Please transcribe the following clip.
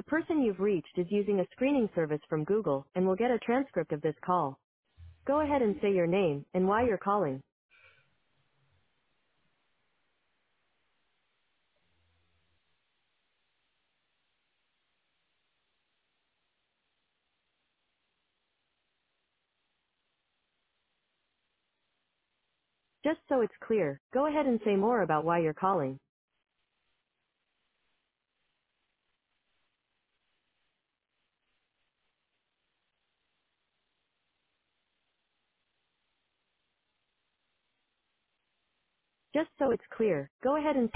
The person you've reached is using a screening service from Google and will get a transcript of this call. Go ahead and say your name and why you're calling. Just so it's clear, go ahead and say more about why you're calling. Just so it's clear, go ahead and